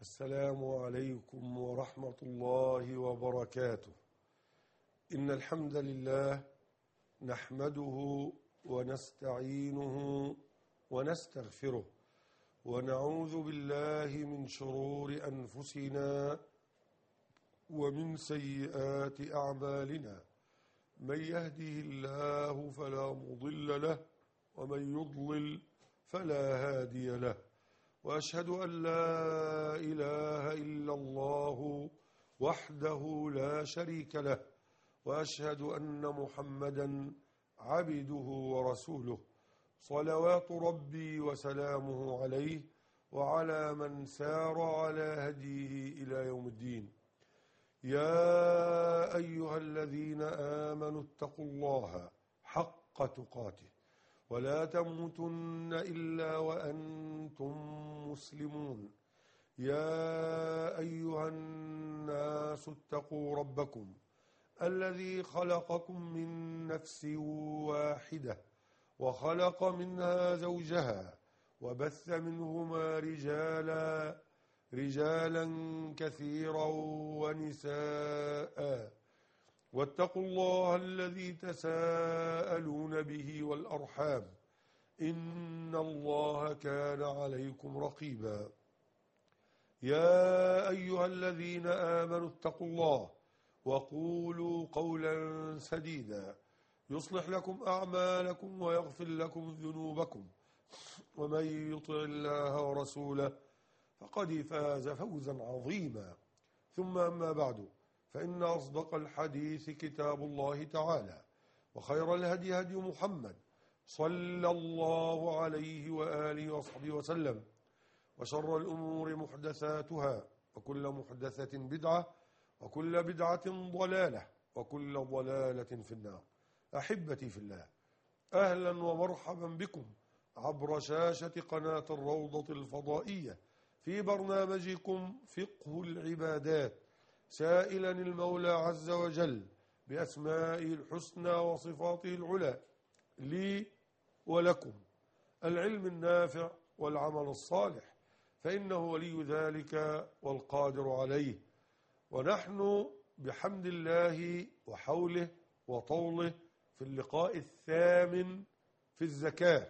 السلام عليكم ورحمة الله وبركاته. إن الحمد لله نحمده ونستعينه ونستغفره ونعوذ بالله من شرور أنفسنا ومن سيئات أعمالنا. من يهده الله فلا مضل له ومن يضلل فلا هادي له، وأشهد أن لا إله إلا الله وحده لا شريك له، وأشهد أن محمدا عبده ورسوله، صلوات ربي وسلامه عليه وعلى من سار على هديه إلى يوم الدين. يا أيها الذين آمنوا اتقوا الله حق تقاته ولا تموتن إلا وأنتم مسلمون. يا أيها الناس اتقوا ربكم الذي خلقكم من نفس واحدة وخلق منها زوجها وبث منهما رجالا كثيرا ونساء، واتقوا الله الذي تساءلون به والأرحام إن الله كان عليكم رقيبا. يا أيها الذين آمنوا اتقوا الله وقولوا قولا سديدا يصلح لكم أعمالكم ويغفر لكم ذنوبكم، ومن يطع الله ورسوله فقد فاز فوزا عظيما. ثم أما بعد، فإن أصدق الحديث كتاب الله تعالى، وخير الهدي هدي محمد صلى الله عليه وآله وصحبه وسلم، وشر الأمور محدثاتها، وكل محدثة بدعة، وكل بدعة ضلالة، وكل ضلالة في النار. أحبتي في الله، أهلا ومرحبا بكم عبر شاشة قناة الروضة الفضائية في برنامجكم فقه العبادات، سائلا المولى عز وجل بأسمائه الحسنى وصفاته العلى لي ولكم العلم النافع والعمل الصالح، فإنه ولي ذلك والقادر عليه. ونحن بحمد الله وحوله وطوله في اللقاء الثامن في الزكاة،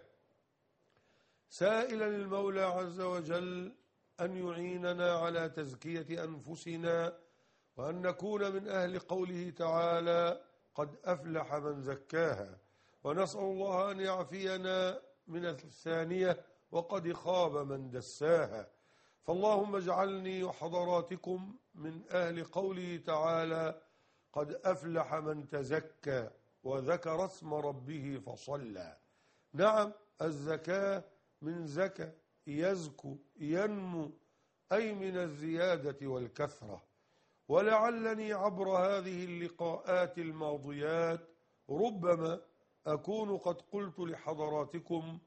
سائلا المولى عز وجل أن يعيننا على تزكية أنفسنا، وأن نكون من أهل قوله تعالى: قد أفلح من زكاها. ونسأل الله أن يعفينا من الثانية: وقد خاب من دساها. فاللهم اجعلني وحضراتكم من أهل قوله تعالى: قد أفلح من تزكى وذكر اسم ربه فصلى. نعم، الزكاة من زكى يزكو ينمو، أي من الزيادة والكثرة. ولعلني عبر هذه اللقاءات الماضيات ربما أكون قد قلت لحضراتكم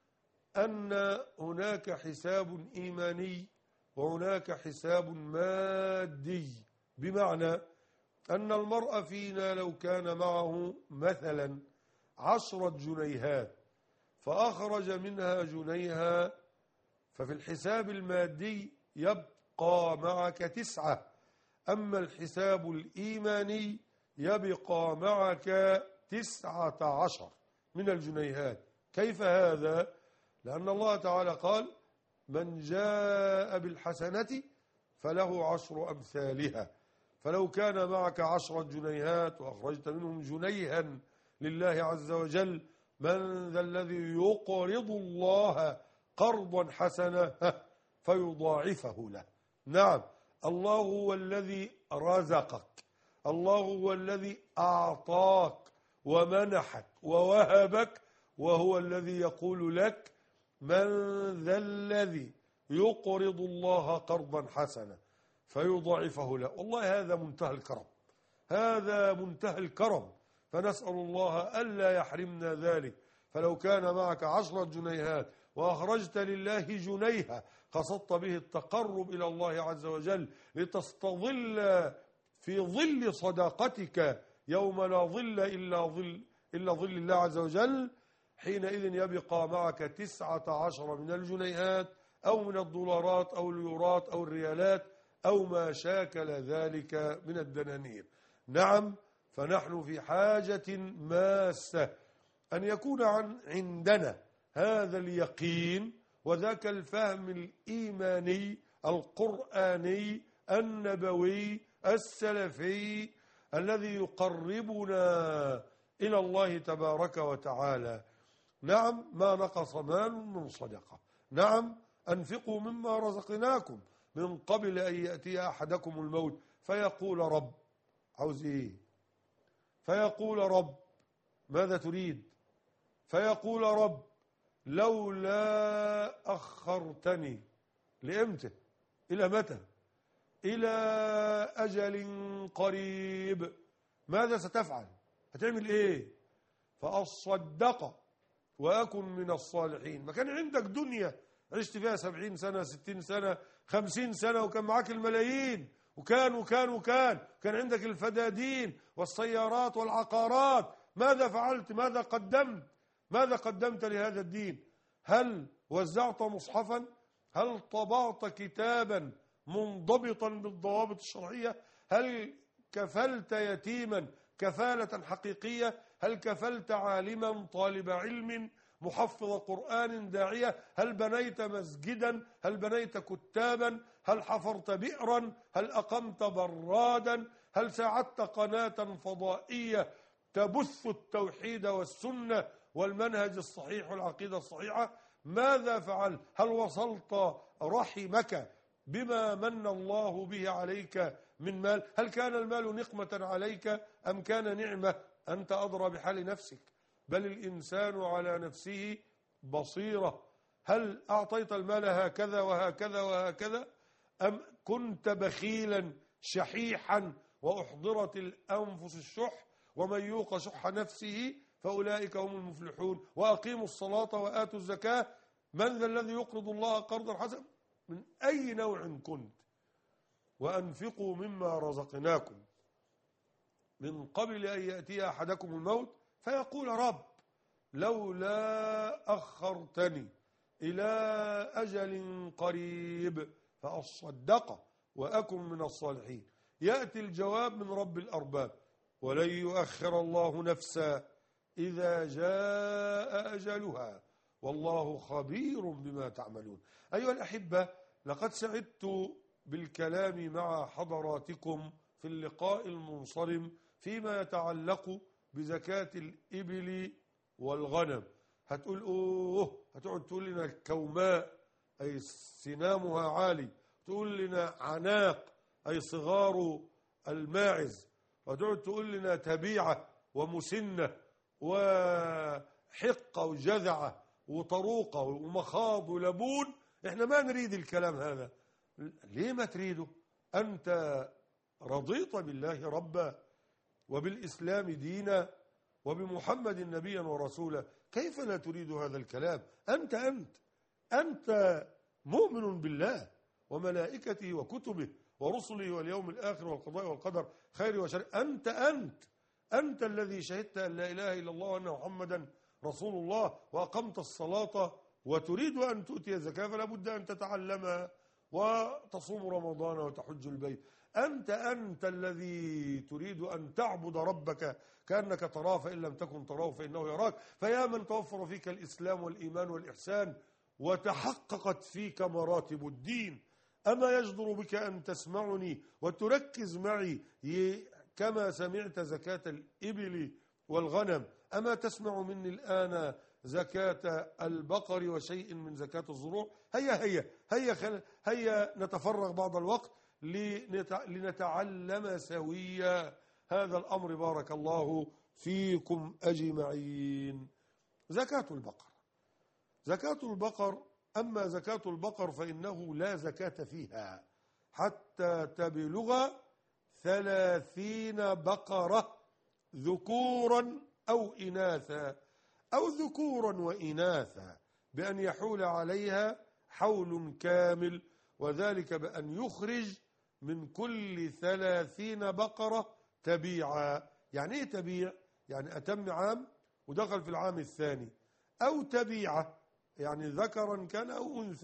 أن هناك حساب إيماني وهناك حساب مادي، بمعنى أن المرء فينا لو كان معه مثلا 10 جنيهات فأخرج منها جنيها، ففي الحساب المادي يبقى معك 9، أما الحساب الإيماني يبقى معك 19 من الجنيهات. كيف هذا؟ لأن الله تعالى قال: من جاء بالحسنة فله 10 أمثالها. فلو كان معك 10 جنيهات وأخرجت منهم جنيها لله عز وجل، من ذا الذي يقرض الله قرضا حسنا فيضاعفه له؟ نعم، الله هو الذي رزقك، الله هو الذي أعطاك ومنحك ووهبك، وهو الذي يقول لك: من ذا الذي يقرض الله قرضا حسنا فيضاعفه له. والله هذا منتهى الكرم، هذا منتهى الكرم، فنسأل الله ألا يحرمنا ذلك. فلو كان معك 10 جنيهات وأخرجت لله جنيها قصدت به التقرب إلى الله عز وجل لتستظل في ظل صداقتك يوم لا ظل إلا ظل الله عز وجل، حينئذ يبقى معك 19 من الجنيهات أو من الدولارات أو اليورات أو الريالات أو ما شاكل ذلك من الدنانير. نعم، فنحن في حاجة ماسة أن يكون عندنا هذا اليقين وذاك الفهم الإيماني القرآني النبوي السلفي الذي يقربنا إلى الله تبارك وتعالى. نعم، ما نقص مال من صدقة. نعم، أنفقوا مما رزقناكم من قبل أن يأتي أحدكم الموت فيقول رب، عاوز إيه؟ فيقول رب ماذا تريد؟ فيقول رب لولا أخرتني لإمتى؟ إلى متى؟ إلى أجل قريب. ماذا ستفعل؟ هتعمل إيه؟ فأصدق وأكن من الصالحين. ما كان عندك دنيا عشت فيها 70 سنة 60 سنة 50 سنة وكان معاك الملايين وكان عندك الفدادين والسيارات والعقارات، ماذا فعلت؟ ماذا قدمت لهذا الدين؟ هل وزعت مصحفا؟ هل طبعت كتابا منضبطا بالضوابط الشرعية؟ هل كفلت يتيما كفالة حقيقية؟ هل كفلت عالما طالب علم محفظ قرآن داعية؟ هل بنيت مسجدا؟ هل بنيت كتابا؟ هل حفرت بئرا؟ هل أقمت برادا؟ هل ساعدت قناة فضائية تبث التوحيد والسنة والمنهج الصحيح والعقيدة الصحيحة؟ ماذا فعل؟ هل وصلت رحمك بما من الله به عليك من مال؟ هل كان المال نقمة عليك أم كان نعمة؟ أنت أدرى بحال نفسك، بل الإنسان على نفسه بصيرة. هل أعطيت المال هكذا وهكذا وهكذا أم كنت بخيلا شحيحا وأحضرت الأنفس الشح؟ ومن يوق شح نفسه فأولئك هم المفلحون. وأقيموا الصلاة وآتوا الزكاة. من ذا الذي يقرض الله قرضا حسنا؟ من أي نوع كنت. وأنفقوا مما رزقناكم من قبل أن يأتي أحدكم الموت فيقول رب لولا أخرتني إلى أجل قريب فأصدق وأكن من الصالحين. يأتي الجواب من رب الأرباب ولن يؤخر الله نفسا إذا جاء أجلها والله خبير بما تعملون. أيها الأحبة، لقد سعدت بالكلام مع حضراتكم في اللقاء المنصرم فيما يتعلق بزكاة الإبل والغنم. هتقعد تقول لنا كوماء أي سنامها عالي، تقول لنا عناق أي صغار الماعز، وتقعد تقول لنا تبيعة ومسنة وحقة وجذعة وطروقة ومخاض ولبون. احنا ما نريد الكلام هذا. ليه ما تريده؟ أنت رضيت بالله ربا وبالإسلام دينا وبمحمد نبيا ورسولا، كيف لا تريد هذا الكلام؟ أنت مؤمن بالله وملائكته وكتبه ورسله واليوم الآخر والقضاء والقدر خير وشر. أنت الذي شهدت أن لا إله إلا الله وأن محمدا رسول الله وأقمت الصلاة وتريد أن تؤتي الزكاة فلا بد أن تتعلمها وتصوم رمضان وتحج البيت. أنت الذي تريد أن تعبد ربك كأنك تراه فإن لم تكن تراه فإنه يراك. فيا من توفر فيك الإسلام والإيمان والإحسان وتحققت فيك مراتب الدين، أما يجدر بك أن تسمعني وتركز معي كما سمعت زكاة الإبل والغنم؟ أما تسمع مني الآن زكاة البقر وشيء من زكاة الزروع؟ هيا نتفرغ بعض الوقت لنتعلم سويا هذا الأمر. بارك الله فيكم أجمعين. زكاة البقر. أما زكاة البقر فإنه لا زكاة فيها حتى تبلغ 30 بقرة ذكورا أو إناثا أو ذكورا وإناثا بأن يحول عليها حول كامل، وذلك بأن يخرج من كل 30 بقرة تبيعا. يعني إيه تبيع؟ يعني أتم عام ودخل في العام الثاني، أو تبيعة يعني ذكرا كان أو أنثى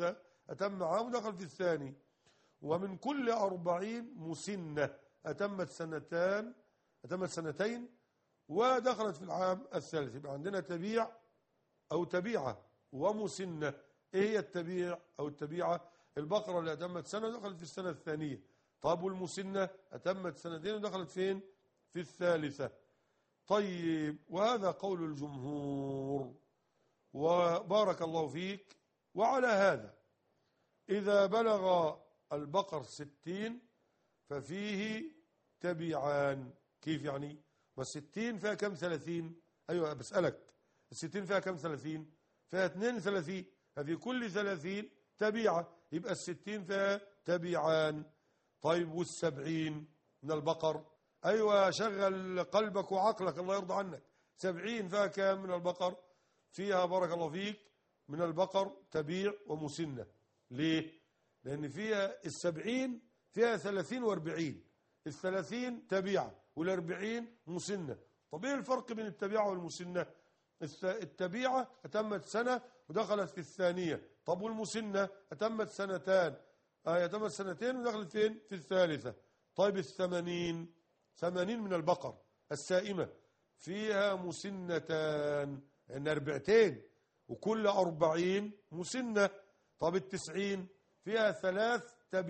أتم عام ودخل في الثاني. ومن كل 40 مسنة أتمت سنتين ودخلت في العام الثالث. يبقى عندنا تبيع أو تبيعة ومسنة. إيه هي التبيع أو التبيعة؟ البقرة اللي أتمت سنة ودخلت في السنة الثانية. طب والمسنة أتمت سنتين ودخلت فين؟ في الثالثة. طيب، وهذا قول الجمهور وبارك الله فيك. وعلى هذا إذا بلغ البقر 60 ففيه تبيعان. كيف يعني؟ ما 60 فيها كم 30؟ أيوة بسألك، 60 فيها كم 30؟ فيها 32. ففي كل 30 تبيعة، يبقى 60 فيها تبيعان. طيب وال70 من البقر؟ أيوة، شغل قلبك وعقلك الله يرضى عنك. 70 فيها كم من البقر؟ فيها بارك الله فيك من البقر تبيع ومسنة. ليه؟ لأن فيها 70 فيها 30 و40. 30 تبيعة وال40 مسنة. طب ايه الفرق بين التبيعة والمسنة؟ التبيعة أتمت سنة ودخلت في الثانية. طب والمسنة أتمت سنتين ودخلت فين؟ في الثالثة. طيب 80 من البقر السائمة فيها مسنتان، يعني 40 وكل 40 مسنة. طب 90 فيها 3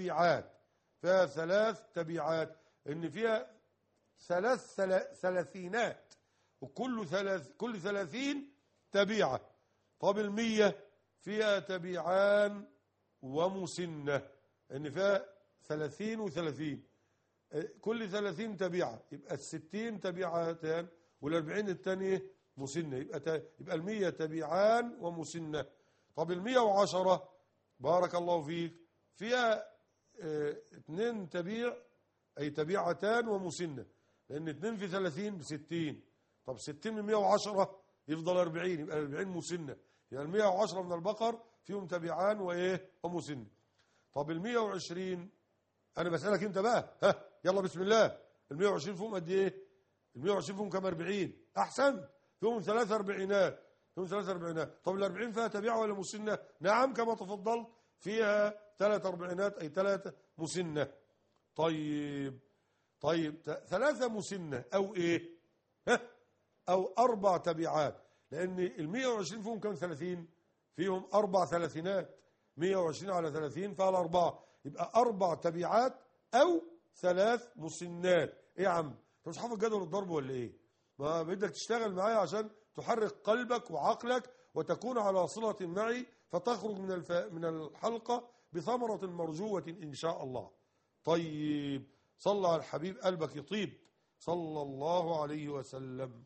تبيعات، إن فيها 3 ثلاثينات وكل 30 تبيعة. طب 100 فيها تبيعان ومسنة، إن فيها 30 و30 كل 30 تبيعة، يبقى 60 تبيعتان وال40 الثانية مسنة، يبقى 100 تبيعان ومسنة. طب 110 بارك الله فيك فيها 2 تبيع، أي تبيعتان ومسنة، لأن 2 في 30 ب60. طب 60 من 110 يفضل 40، يبقى 40 مسنة. يعني 110 من البقر فيهم تبيعان ومسنة. طب 120 أنا بسألك أنت بقى، يلا بسم الله. 120 فيهم قد إيه؟ 120 فيهم كم؟ 40. أحسن، فيهم 3 أربعينات. طب 40 فيها تبيعة ولا مسنة؟ نعم كما تفضلت، فيها 3 أربعينات، أي 3 مسنة. طيب 3 مسنة أو إيه؟ أو 4 تبيعات، لأن 120 فيهم كم 30؟ فيهم 4 ثلاثينات. 120 على 30 فيها 4، يبقى 4 تبيعات أو 3 مسنات. إيه يا عم؟ أنت مش حافظ جدول الضرب ولا إيه؟ ما بدك تشتغل معايا عشان تحرك قلبك وعقلك وتكون على صلة معي، فتخرج من الحلقة بثمرة مرجوة إن شاء الله. طيب، صلى على الحبيب قلبك يطيب صلى الله عليه وسلم.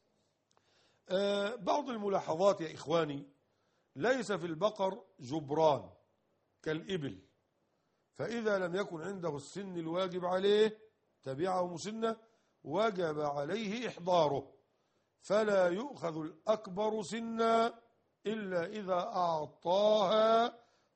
بعض الملاحظات يا إخواني: ليس في البقر جبران كالإبل، فإذا لم يكن عنده السن الواجب عليه تبيعه مسنة وجب عليه إحضاره، فلا يؤخذ الأكبر سنا إلا إذا أعطاها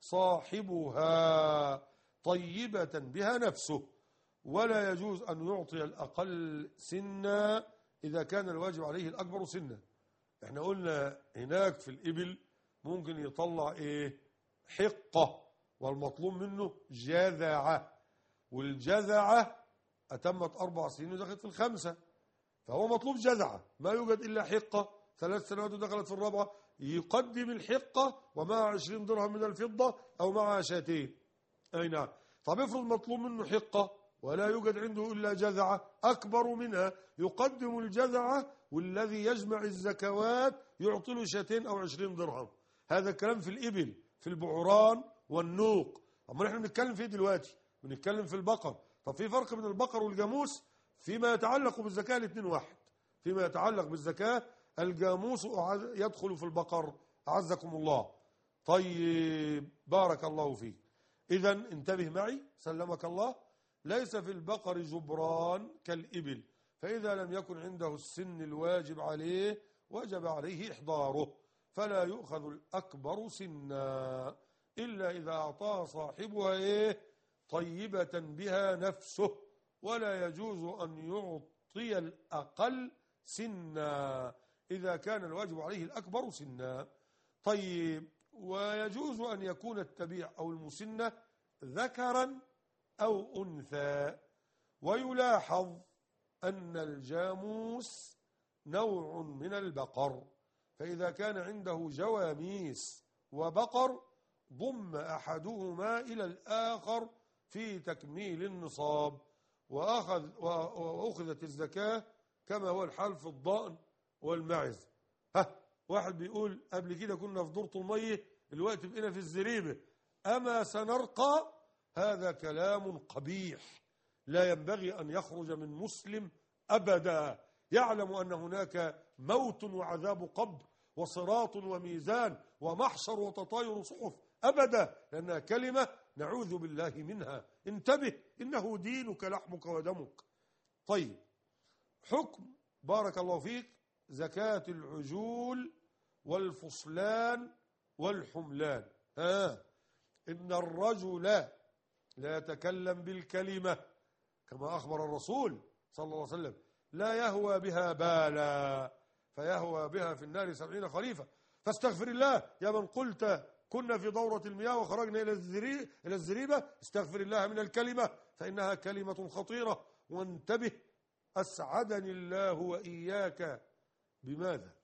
صاحبها طيبة بها نفسه، ولا يجوز أن يعطي الأقل سنا إذا كان الواجب عليه الأكبر سنا. احنا قلنا هناك في الإبل ممكن يطلع إيه؟ حقة، والمطلوب منه جذعة، والجذعة أتمت 4 سنين ودخلت في ال5، فهو مطلوب جذعة، ما يوجد إلا حقة. 3 سنوات ودخلت في الرابعة، يقدم الحقة ومع 20 درهم من الفضة أو مع 2 شاتين. أي نعم. طب افرض مطلوب منه حقة ولا يوجد عنده إلا جذعة أكبر منها، يقدم الجذعة، والذي يجمع الزكوات يعطي له 2 أو 20 درهم. هذا الكلام في الإبل. في البعران والنوق، أما نحن بنتكلم فيه دلوقتي، بنتكلم في البقر. طب في فرق بين البقر والجاموس فيما يتعلق بالزكاة؟ الاثنين واحد. فيما يتعلق بالزكاة الجاموس يدخل في البقر، أعزكم الله. طيب، بارك الله فيك. إذن انتبه معي سلمك الله، ليس في البقر جبران كالإبل، فإذا لم يكن عنده السن الواجب عليه وجب عليه إحضاره، فلا يؤخذ الأكبر سنا إلا إذا أعطاه صاحبها طيبة بها نفسه، ولا يجوز أن يعطي الأقل سنا إذا كان الواجب عليه الأكبر سنا. طيب، ويجوز أن يكون التبيع أو المسنة ذكرا أو أنثى. ويلاحظ أن الجاموس نوع من البقر، فإذا كان عنده جواميس وبقر ضم أحدهما إلى الآخر في تكميل النصاب، وأخذت الزكاة كما هو الحال في الضأن والمعز. واحد بيقول قبل كده كنا في دورة المية، الوقت بقينا في الزريبة، أما سنرقى؟ هذا كلام قبيح لا ينبغي أن يخرج من مسلم أبدا، يعلم أن هناك موت وعذاب قبر وصراط وميزان ومحشر وتطاير صحف، أبدا، لأنها كلمة نعوذ بالله منها. انتبه، إنه دينك لحمك ودمك. طيب، حكم بارك الله فيك زكاة العجول والفصلان والحملان. إن الرجل لا يتكلم بالكلمة كما أخبر الرسول صلى الله عليه وسلم، لا يهوى بها بالا فيهوى بها في النار 70 خريفا. فاستغفر الله يا من قلت كنا في دورة المياه وخرجنا إلى الزريبة، استغفر الله من الكلمة فإنها كلمة خطيرة. وانتبه، أسعدني الله وإياك بماذا؟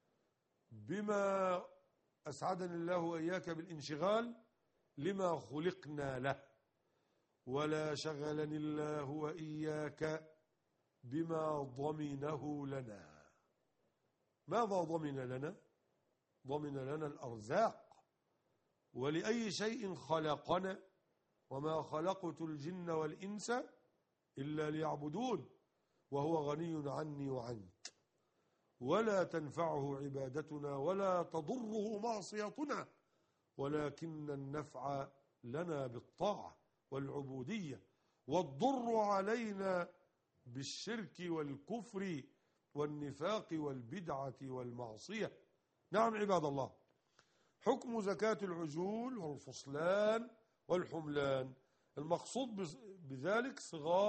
بما أسعدني الله وإياك بالانشغال لما خلقنا له، ولا شغلني الله وإياك بما ضمنه لنا. ماذا ضمن لنا؟ ضمن لنا الأرزاق. ولأي شيء خلقنا؟ وما خلقت الجن والإنس إلا ليعبدون، وهو غني عني وعنك، ولا تنفعه عبادتنا ولا تضره معصيتنا، ولكن النفع لنا بالطاعة والعبودية، والضر علينا بالشرك والكفر والنفاق والبدعة والمعصية. نعم عباد الله، حكم زكاة العجول والفصلان والحملان، المقصود بذلك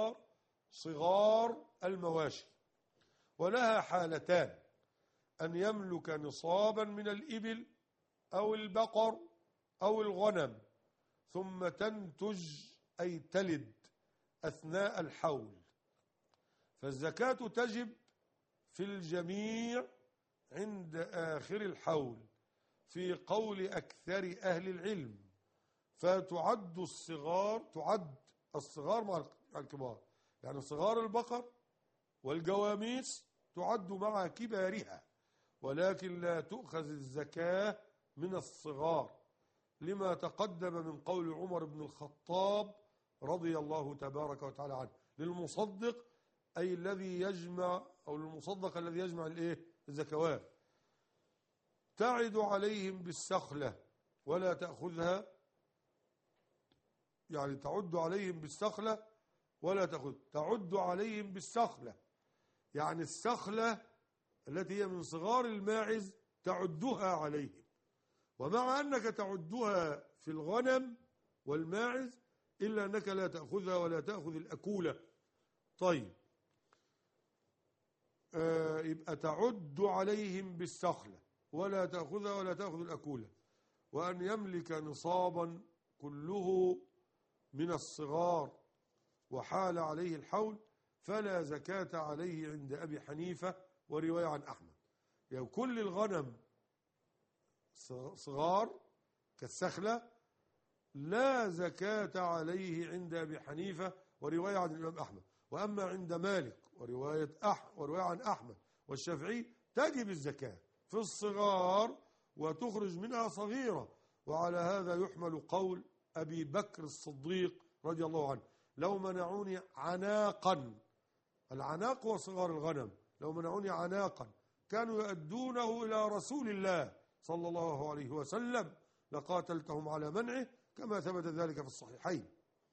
صغار المواشي، ولها حالتان: أن يملك نصابا من الإبل أو البقر أو الغنم ثم تنتج أي تلد أثناء الحول، فالزكاة تجب في الجميع عند آخر الحول في قول أكثر أهل العلم. فتعد الصغار مع الكبار، يعني صغار البقر والجواميس تعد مع كبارها، ولكن لا تؤخذ الزكاة من الصغار، لما تقدم من قول عمر بن الخطاب رضي الله تبارك وتعالى عنه للمصدق، أي الذي يجمع، أو المصدق الذي يجمع الزكوات: تعد عليهم بالسخلة ولا تأخذها، يعني تعد عليهم بالسخلة ولا تأخذ، تعد عليهم بالسخلة، يعني السخلة التي هي من صغار الماعز تعدها عليهم، ومع أنك تعدها في الغنم والماعز إلا أنك لا تأخذها ولا تأخذ الأكولة. طيب، يبقى تعد عليهم بالسخلة ولا تأخذها ولا تأخذ الأكولة. وأن يملك نصابا كله من الصغار وحال عليه الحول فلا زكاة عليه عند أبي حنيفة ورواية عن أحمد. يعني كل الغنم صغار كالسخلة لا زكاة عليه عند أبي حنيفة ورواية عن الإمام أحمد. وأما عند مالك ورواية عن أحمد والشافعي تجب الزكاة في الصغار وتخرج منها صغيرة. وعلى هذا يحمل قول أبي بكر الصديق رضي الله عنه: لو منعوني عناقا، العناق هو صغار الغنم، لو منعوني عناقا كانوا يؤدونه إلى رسول الله صلى الله عليه وسلم لقاتلتهم على منعه، كما ثبت ذلك في الصحيحين.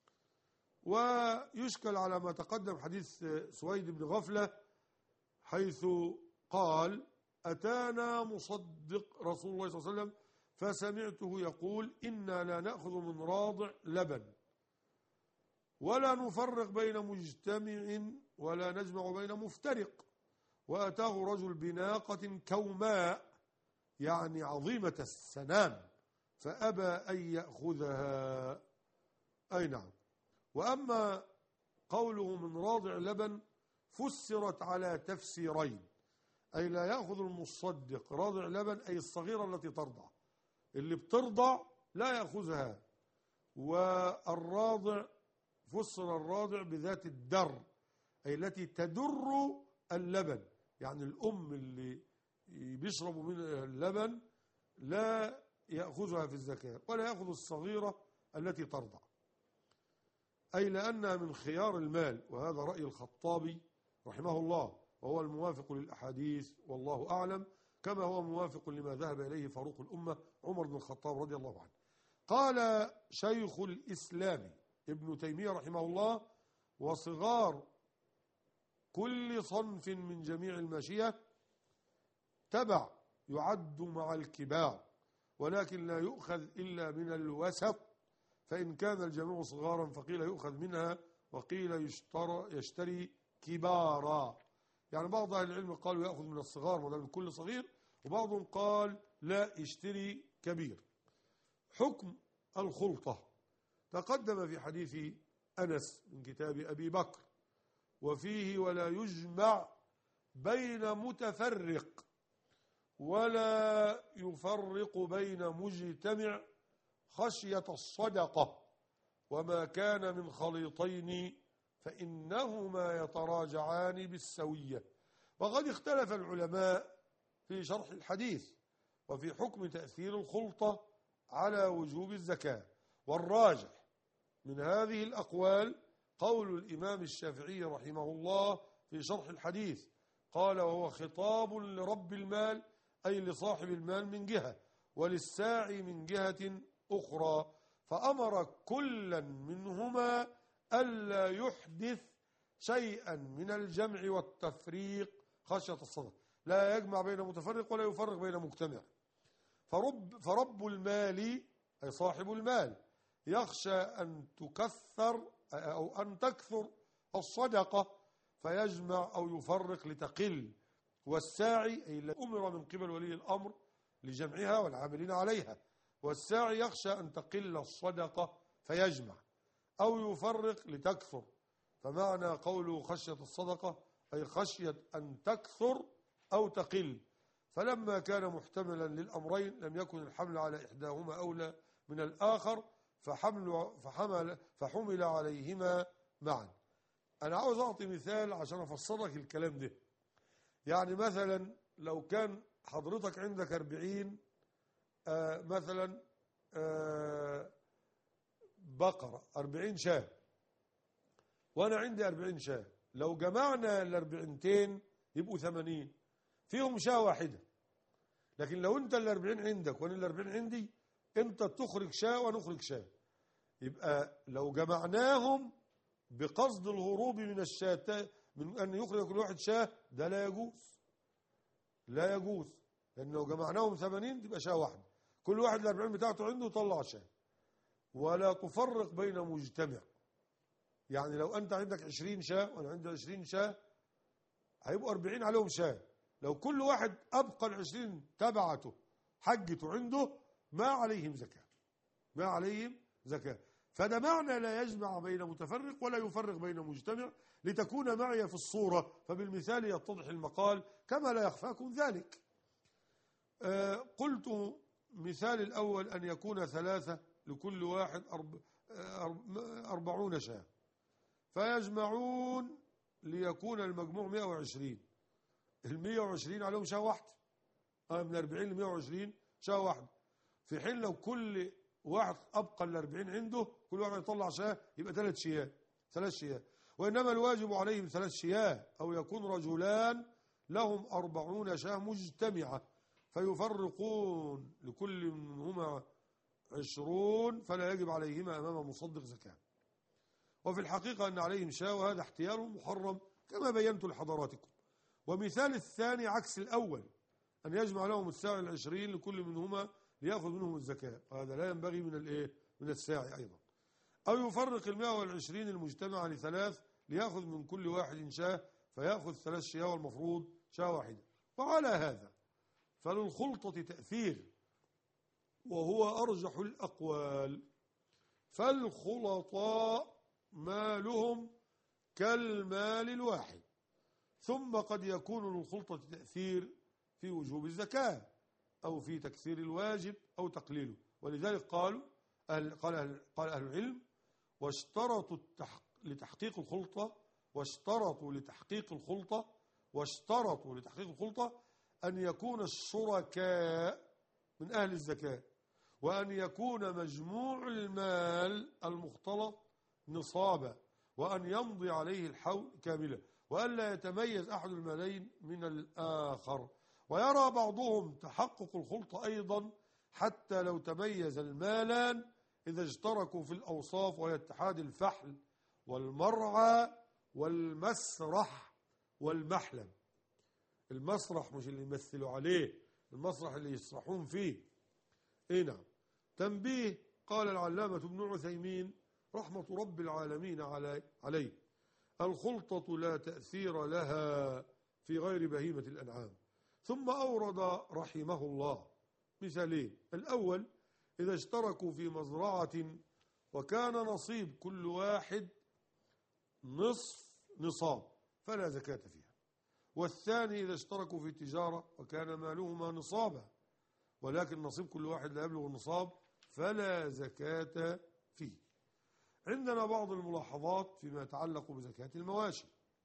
ويشكل على ما تقدم حديث سويد بن غفلة حيث قال: أتانا مصدق رسول الله صلى الله عليه وسلم فسمعته يقول: إنا لا نأخذ من راضع لبن ولا نفرق بين مجتمع ولا نجمع بين مفترق. وأتاه رجل بناقة كوماء، يعني عظيمة السنام، فأبى أن يأخذها. أي نعم. وأما قوله من راضع لبن فسرت على تفسيرين، أي لا يأخذ المصدق راضع لبن أي الصغيرة التي ترضع، اللي بترضع لا يأخذها. والراضع فسر الراضع بذات الدر، أي التي تدر اللبن، يعني الأم اللي بيشربوا من اللبن لا يأخذها في الزكاة، ولا يأخذ الصغيرة التي ترضع، أي لأنها من خيار المال. وهذا رأي الخطابي رحمه الله، وهو الموافق للأحاديث والله أعلم، كما هو موافق لما ذهب إليه فاروق الأمة عمر بن الخطاب رضي الله عنه. قال شيخ الإسلام ابن تيمية رحمه الله: وصغار كل صنف من جميع الماشية تبع يعد مع الكبار، ولكن لا يؤخذ إلا من الوسط، فإن كان الجميع صغارا فقيل يؤخذ منها وقيل يشتري كبارا. يعني بعض أهل العلم قالوا يأخذ من الصغار ولا من كل صغير، وبعضهم قال لا يشتري كبير. حكم الخلطة تقدم في حديث أنس من كتاب أبي بكر، وفيه: ولا يجمع بين متفرق ولا يفرق بين مجتمع خشية الصدقة، وما كان من خليطين فإنهما يتراجعان بالسوية. وقد اختلف العلماء في شرح الحديث وفي حكم تأثير الخلطة على وجوب الزكاة، والراجح من هذه الأقوال قول الإمام الشافعي رحمه الله في شرح الحديث، قال: وهو خطاب لرب المال، أي لصاحب المال من جهة، وللساعي من جهة أخرى، فأمر كلا منهما ألا يحدث شيئا من الجمع والتفريق خشية الصدقة، لا يجمع بين متفرق ولا يفرق بين مجتمع. فرب المال أي صاحب المال يخشى أن تكثر أو أن تكثر الصدقة فيجمع أو يفرق لتقل، والساعي أي الذي أمر من قبل ولي الأمر لجمعها والعاملين عليها، والساعي يخشى أن تقل الصدقة فيجمع أو يفرق لتكثر. فمعنى قوله خشية الصدقة أي خشية أن تكثر أو تقل، فلما كان محتملا للأمرين لم يكن الحمل على إحداهما أولى من الآخر، فحمل عليهما معا. أنا عاوز أعطي مثال عشان أفسر لك الكلام ده. يعني مثلا لو كان حضرتك عندك 40 مثلا بقرة 40 شاة، وأنا عندي 40 شاة، لو جمعنا ال40 يبقوا 80 فيهم شاة واحدة. لكن لو أنت ال40 عندك وأنا ال40 عندي، أنت تخرج شاة ونخرج شاة، يبقى لو جمعناهم بقصد الهروب من الشاة، من أن يخرج كل واحد شاة، ده لا يجوز، لا يجوز، لأن لو جمعناهم 80 تبقى شاة واحدة، كل واحد ال40 بتاعته عنده يطلع شاة. ولا تفرق بين مجتمع، يعني لو أنت عندك 20 شاة وأنا عندي 20 شاة، هيبقوا 40 عليهم شاة، لو كل واحد أبقى ال20 تبعته حجته عنده ما عليهم زكاة، ما عليهم زكاة. فده معنى لا يجمع بين متفرق ولا يفرق بين مجتمع، لتكون معي في الصورة، فبالمثال يتضح المقال كما لا يخفاكم ذلك. قلت مثال الأول أن يكون 3 لكل واحد 40 شاة، فيجمعون ليكون المجموع 120. 120 عليهم شاة واحدة، من 40 ل 120 شاة واحدة، في حين لو كل واحد أبقى ال40 عنده كل واحد يطلع شاة يبقى 3 شياه. وإنما الواجب عليهم 3 شياه، أو يكون رجلان لهم 40 شاة مجتمعة فيفرقون لكل منهما 20، فلا يجب عليهما أمام مصدق زكاة. وفي الحقيقة أن عليهم شاة، وهذا احتيال محرم كما بينت لحضراتكم. ومثال الثاني عكس الأول، أن يجمع لهم الساعي 20 لكل منهما ليأخذ منهم الزكاة، وهذا لا ينبغي من الساعي أيضا. أو يفرق 120 المجتمع ل3 ليأخذ من كل واحد شاة، فيأخذ 3 شياه والمفروض شاة واحدة. وعلى هذا فللخلطة تأثير وهو أرجح الأقوال. فالخلطاء مالهم كالمال الواحد. ثم قد يكون للخلطة تأثير في وجوب الزكاة أو في تكثير الواجب أو تقليله. ولذلك قال أهل العلم واشترطوا لتحقيق الخلطة أن يكون الشركاء من أهل الزكاة، وأن يكون مجموع المال المختلط نصابا، وأن يمضي عليه الحول كاملا، وألا يتميز أحد المالين من الآخر. ويرى بعضهم تحقق الخلطة أيضا حتى لو تميز المالان إذا اشتركوا في الأوصاف، وهي اتحاد الفحل والمرعى والمسرح والمحلم. المسرح مش اللي يمثلوا عليه، المسرح اللي يسرحون فيه. نعم. تنبيه. قال العلامة ابن عثيمين رحمة رب العالمين عليه: الخلطة لا تأثير لها في غير بهيمة الأنعام. ثم أورد رحمه الله مثالين: الأول إذا اشتركوا في مزرعة وكان نصيب كل واحد نصاب فلا زكاة فيها. والثاني إذا اشتركوا في تجارة وكان مالهما نصابا ولكن نصيب كل واحد لا يبلغ النصاب فلا زكاة فيه. عندنا بعض الملاحظات فيما يتعلق بزكاة المواشي.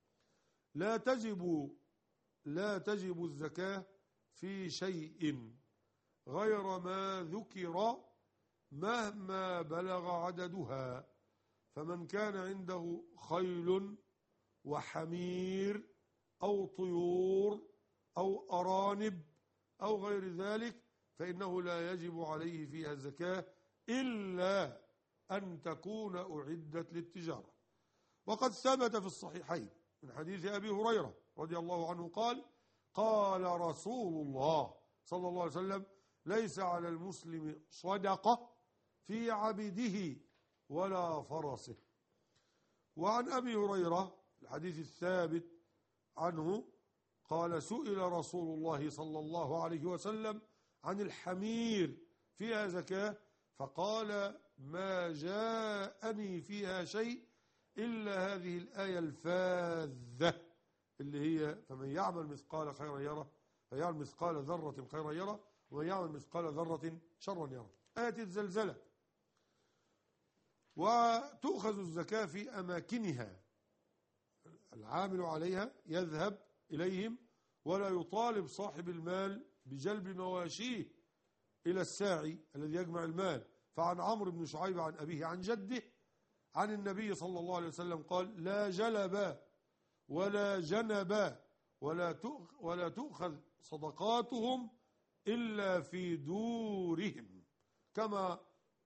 لا تجب الزكاة في شيء غير ما ذكر مهما بلغ عددها. فمن كان عنده خيل وحمير أو طيور أو أرانب أو غير ذلك فإنه لا يجب عليه فيها الزكاة إلا أن تكون أعدت للتجارة. وقد ثبت في الصحيحين من حديث أبي هريرة رضي الله عنه قال: قال رسول الله صلى الله عليه وسلم: ليس على المسلم صدقة في عبده ولا فرسه. وعن أبي هريرة الحديث الثابت عنه قال: سئل رسول الله صلى الله عليه وسلم عن الحمير فيها زكاة فقال: ما جاءني فيها شيء إلا هذه الآية الفاذة اللي هي: فمن يعمل مثقال خيرا يره، فيعمل مثقال ذرة خيرا يره، ومن يعمل مثقال ذرة شرا يره. آية الزلزلة. وتؤخذ الزكاة في أماكنها، العامل عليها يذهب إليهم ولا يطالب صاحب المال بجلب مواشيه إلى الساعي الذي يجمع المال. فعن عمرو بن شعيب عن أبيه عن جده عن النبي صلى الله عليه وسلم قال: لا جلب ولا جنب ولا تؤخذ صدقاتهم إلا في دورهم، كما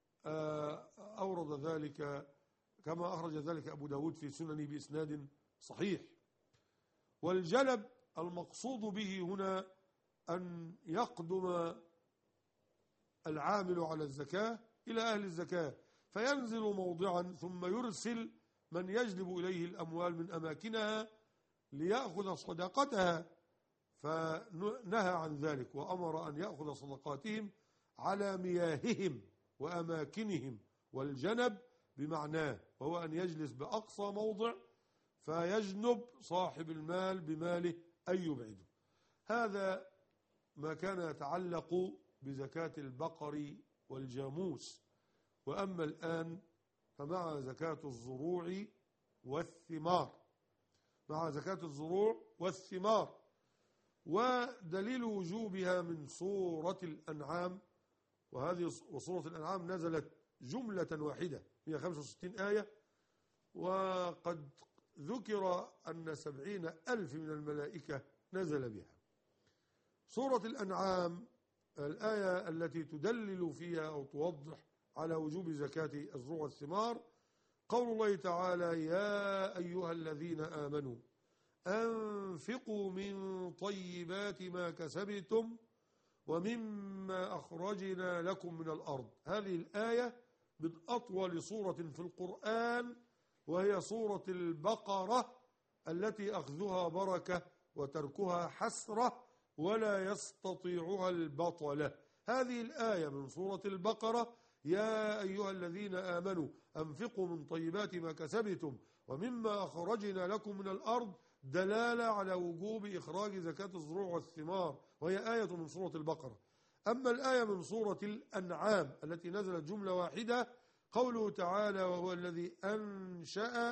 أخرج ذلك أبو داود في سننه بإسناد صحيح. والجلب المقصود به هنا أن يقدم العامل على الزكاة إلى أهل الزكاة فينزل موضعا ثم يرسل من يجلب إليه الأموال من أماكنها ليأخذ صدقتها، فنهى عن ذلك وأمر أن يأخذ صدقاتهم على مياههم وأماكنهم. والجنب بمعناه وهو أن يجلس بأقصى موضع فيجنب صاحب المال بماله أن يبعده. هذا ما كان يتعلق بزكاة البقر والجاموس. وأما الآن فمع زكاة الزروع والثمار، ودليل وجوبها من سورة الأنعام. وسورة الأنعام نزلت جملة واحدة 165 آية، وقد ذكر أن 70,000 من الملائكة نزل بها. سورة الأنعام الآية التي تدلل فيها أو توضح على وجوب زكاة الزروع والثمار قول الله تعالى: يا أيها الذين آمنوا أنفقوا من طيبات ما كسبتم ومما أخرجنا لكم من الأرض. هذه الآية من أطول سورة في القرآن، وهي سورة البقرة التي أخذها بركة وتركها حسرة ولا يستطيعها البطلة. هذه الآية من سورة البقرة: يا أيها الذين آمنوا أنفقوا من طيبات ما كسبتم ومما أخرجنا لكم من الأرض، دلالة على وجوب إخراج زكاة الزروع والثمار، وهي آية من سورة البقرة. أما الآية من سورة الأنعام التي نزلت جملة واحدة، قوله تعالى: وهو الذي أنشأ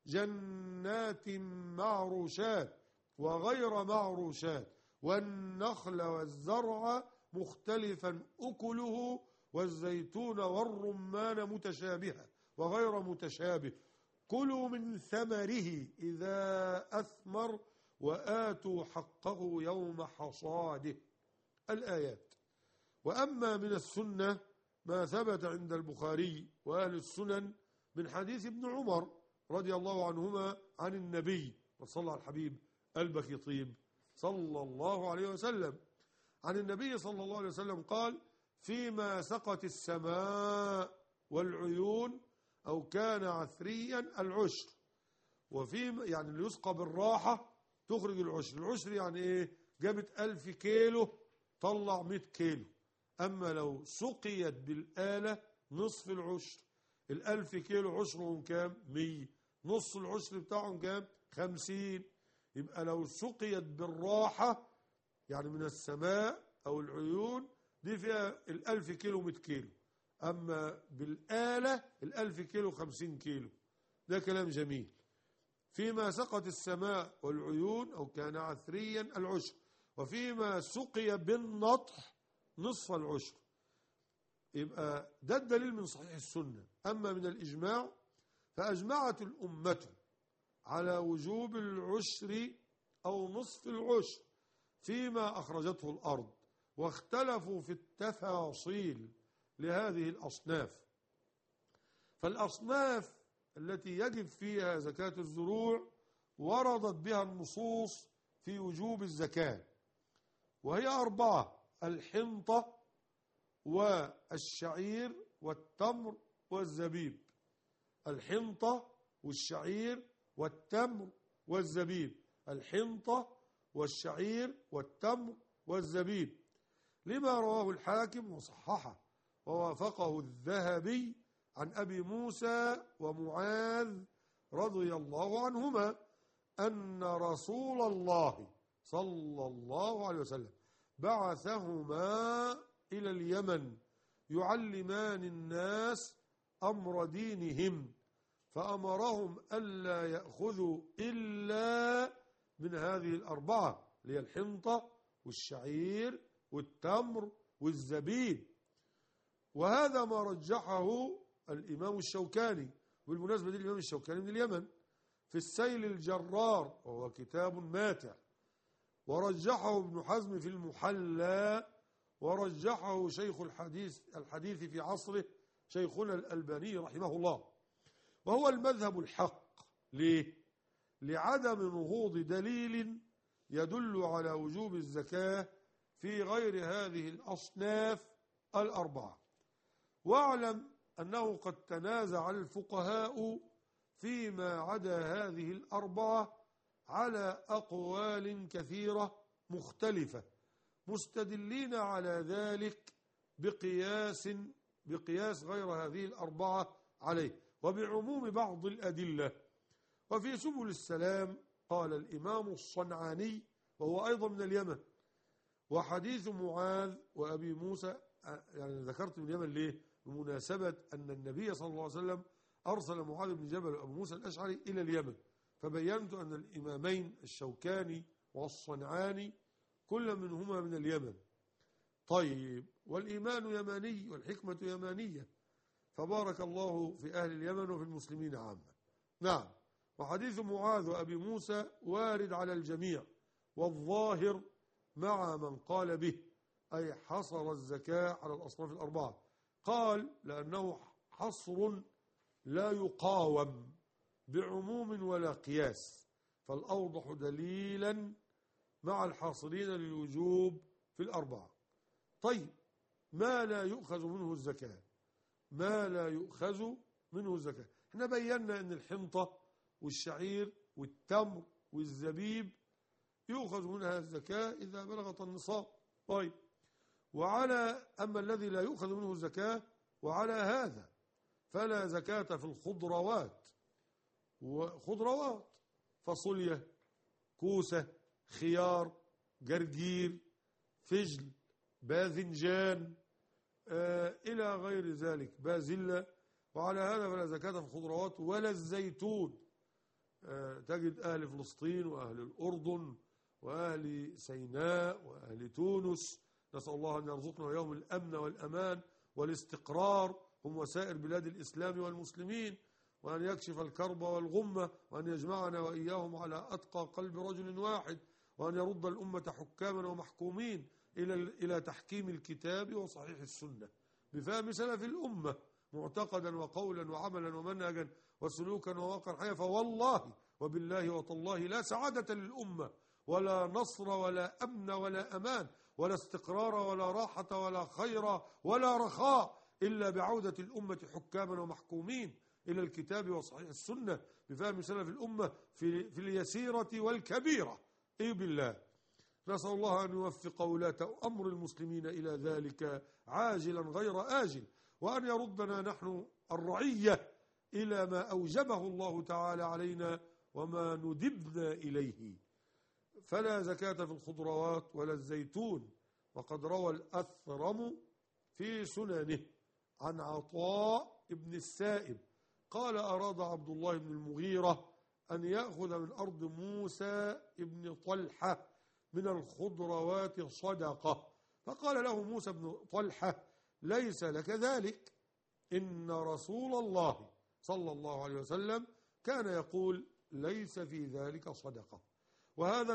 جنات معروشات وغير معروشات والنخل والزرع مختلفا أكله والزيتون والرمان متشابها وغير متشابه كلوا من ثمره إذا أثمر وآتوا حقه يوم حصاده. الآيات. وأما من السنة ما ثبت عند البخاري وأهل السنن من حديث ابن عمر رضي الله عنهما عن النبي صلى على الحبيب البكي طيب صلى الله عليه وسلم، عن النبي صلى الله عليه وسلم قال: فيما سقت السماء والعيون أو كان عثريا العشر. وفي يعني اللي يسقى بالراحة تخرج العشر. العشر يعني إيه؟ جابت 1000 كيلو طلع 100 كيلو. أما لو سقيت بالآلة نصف العشر. 1000 كيلو عشرهم كام؟ 100. نص العشر بتاعهم كام؟ 50. يبقى لو سقيت بالراحة يعني من السماء أو العيون دي فيها 1000 كيلو 100 كيلو. أما بالآلة 1000 كيلو 50 كيلو. ده كلام جميل. فيما سقت السماء والعيون أو كان عثريا العشر، وفيما سقي بالنطح نصف العشر. يبقى ده الدليل من صحيح السنة. أما من الإجماع فأجمعت الأمة على وجوب العشر أو نصف العشر فيما أخرجته الأرض، واختلفوا في التفاصيل لهذه الأصناف. فالأصناف التي يجب فيها زكاة الزروع وردت بها النصوص في وجوب الزكاة، وهي 4: الحنطة والشعير والتمر والزبيب. الحنطة والشعير والتمر والزبيب. الحنطة والشعير والتمر والزبيب، لما رواه الحاكم وصححه ووافقه الذهبي عن أبي موسى ومعاذ رضي الله عنهما أن رسول الله صلى الله عليه وسلم بعثهما إلى اليمن يعلمان الناس أمر دينهم، فأمرهم ألا يأخذوا إلا من هذه الأربعة، اللي هي الحنطة والشعير والتمر والزبيب. وهذا ما رجحه الإمام الشوكاني. بالمناسبة دي الإمام الشوكاني من اليمن في السيل الجرار، وهو كتاب ماتع. ورجحه ابن حزم في المحلى، ورجحه شيخ الحديث في عصره شيخنا الألباني رحمه الله. وهو المذهب الحق. ليه؟ لعدم نهوض دليل يدل على وجوب الزكاة في غير هذه الأصناف الأربعة. واعلم أنه قد تنازع الفقهاء فيما عدا هذه الأربعة على أقوال كثيرة مختلفة، مستدلين على ذلك بقياس غير هذه الأربعة عليه وبعموم بعض الأدلة. وفي سبل السلام قال الإمام الصنعاني وهو أيضا من اليمن: وحديث معاذ وأبي موسى، يعني ذكرت من اليمن ليه؟ بمناسبة أن النبي صلى الله عليه وسلم أرسل معاذ بن جبل وأبو موسى الأشعري إلى اليمن، فبينت أن الإمامين الشوكاني والصنعاني كل منهما من اليمن. طيب، والإيمان يماني والحكمة يمانية، فبارك الله في أهل اليمن وفي المسلمين عامة. نعم. وحديث معاذ وأبي موسى وارد على الجميع، والظاهر مع من قال به، أي حصر الزكاة على الأصناف الأربعة. قال لأنه حصر لا يقاوم بعموم ولا قياس، فالأوضح دليلا مع الحاصرين للوجوب في الأربعة. طيب، ما لا يؤخذ منه الزكاة؟ ما لا يؤخذ منه الزكاة، احنا بينا أن الحنطة والشعير والتمر والزبيب يؤخذ منها الزكاة إذا بلغت النصاب. طيب، أما الذي لا يؤخذ منه الزكاة وعلى هذا فلا زكاة في الخضروات، وخضروات فاصوليا، كوسة، خيار، جرجير، فجل، باذنجان، إلى غير ذلك، بازلة. وعلى هذا فلا زكاة في الخضروات ولا الزيتون. تجد أهل فلسطين وأهل الأردن وأهل سيناء وأهل تونس، نسأل الله أن يرزقنا ويوم الأمن والأمان والاستقرار، هم وسائر بلاد الإسلام والمسلمين، وأن يكشف الكرب والغمة، وأن يجمعنا وإياهم على أتقى قلب رجل واحد، وأن يرد الأمة حكاما ومحكومين إلى تحكيم الكتاب وصحيح السنة بفهم سلف الأمة معتقدا وقولا وعملا ومنهجا وسلوكا وواقعا حيا. فوالله وبالله وتالله لا سعادة للأمة ولا نصر ولا أمن ولا أمان ولا استقرار ولا راحة ولا خير ولا رخاء إلا بعودة الأمة حكاما ومحكومين إلى الكتاب وصحيح السنة بفهم سلف الأمة في اليسيرة والكبيرة. إي بالله، نسأل الله أن يوفق ولاة أمر المسلمين إلى ذلك عاجلا غير آجل، وأن يردنا نحن الرعية إلى ما أوجبه الله تعالى علينا وما ندبنا إليه. فلا زكاة في الخضروات ولا الزيتون. وقد روى الأثرم في سننه عن عطاء بن السائب قال: أراد عبد الله بن المغيرة أن يأخذ من أرض موسى بن طلحة من الخضروات صدقة، فقال له موسى بن طلحة: ليس لك ذلك، إن رسول الله صلى الله عليه وسلم كان يقول: ليس في ذلك صدقة. وهذا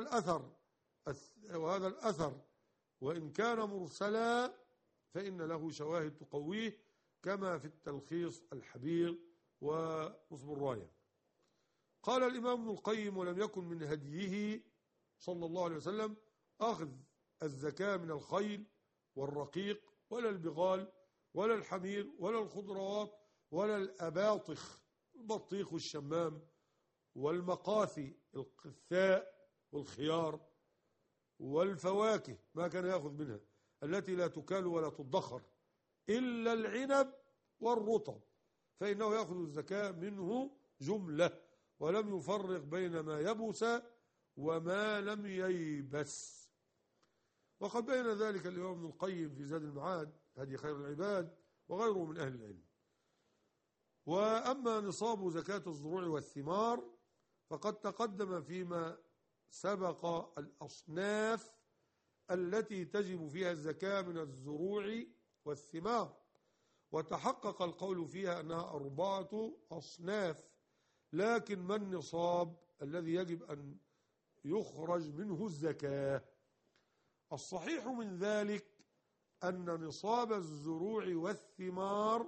الأثر وإن كان مرسلا فإن له شواهد تقويه، كما في التلخيص الحبير ونصب الراية. قال الإمام ابن القيم: ولم يكن من هديه صلى الله عليه وسلم أخذ الزكاة من الخيل والرقيق ولا البغال ولا الحمير ولا الخضروات ولا الأباطخ، البطيخ والشمام والمقاثي، القثاء والخيار والفواكه، ما كان يأخذ منها التي لا تكال ولا تدخر، إلا العنب والرطب، فإنه يأخذ الزكاة منه جملة، ولم يفرق بين ما يبس وما لم ييبس. وقد بين ذلك الإمام ابن القيم في زاد المعاد هدي خير العباد وغيره من أهل العلم. وأما نصاب زكاة الزروع والثمار فقد تقدم فيما سبق الأصناف التي تجب فيها الزكاة من الزروع والثمار، وتحقق القول فيها أنها 4 أصناف، لكن ما النصاب الذي يجب أن يخرج منه الزكاة؟ الصحيح من ذلك أن نصاب الزروع والثمار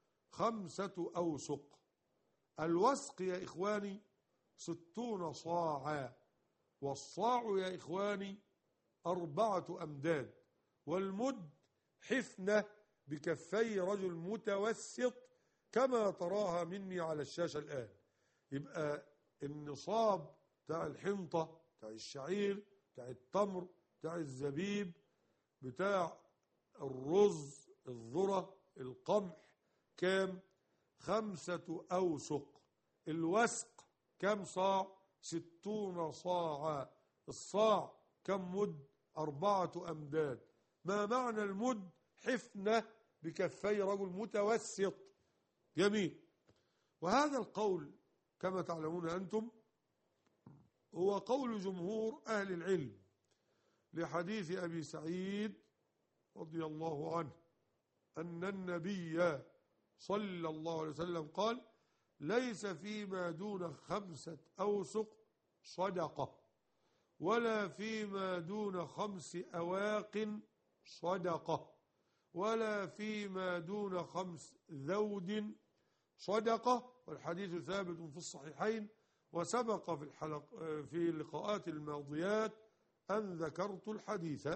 5 أوسق. الوسق يا إخواني 60 صاعا، والصاع يا إخواني 4 أمداد، والمد حفنة بكفي رجل متوسط كما تراها مني على الشاشة الآن. يبقى النصاب بتاع الحنطة، بتاع الشعير، بتاع التمر، بتاع الزبيب، بتاع الرز، الذرة، القمح، كام؟ 5 أوسق. الوسق كم صاع؟ 60 صاعا. الصاع كم مد؟ 4 أمداد. ما معنى المد؟ حفنة بكفي رجل متوسط. جميل. وهذا القول كما تعلمون أنتم هو قول جمهور أهل العلم، لحديث أبي سعيد رضي الله عنه أن النبي صلى الله عليه وسلم قال: ليس فيما دون 5 أوسق صدقة، ولا فيما دون 5 أواق صدقة، ولا فيما دون 5 ذود صدقة. والحديث ثابت في الصحيحين، وسبق في اللقاءات الماضيات أن ذكرت الحديث.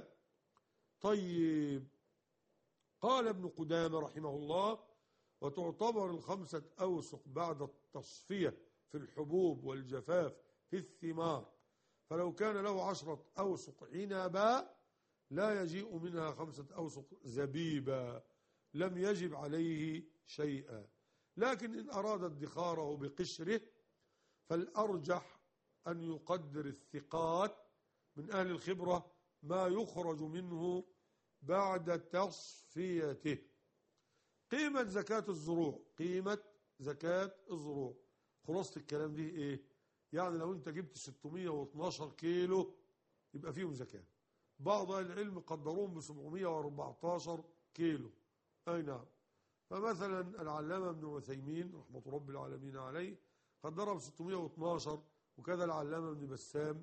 طيب، قال ابن قدامة رحمه الله: وتعتبر 5 أوسق بعد التصفية في الحبوب والجفاف في الثمار، فلو كان له 10 أوسق عنبا لا يجيء منها 5 أوسق زبيبا لم يجب عليه شيئا. لكن إن أراد ادخاره بقشره فالأرجح أن يقدر الثقات من أهل الخبرة ما يخرج منه بعد تصفيته. قيمة زكاة الزروع، قيمة زكاة الزروع خلاصة الكلام دي إيه؟ يعني لو أنت جبت 612 كيلو يبقى فيهم زكاة. بعض أهل العلم قدروهم ب 714 كيلو. أي نعم. فمثلا العلامة ابن عثيمين رحمة رب العالمين عليه قدرها ب 612، وكذا العلامة ابن بسام،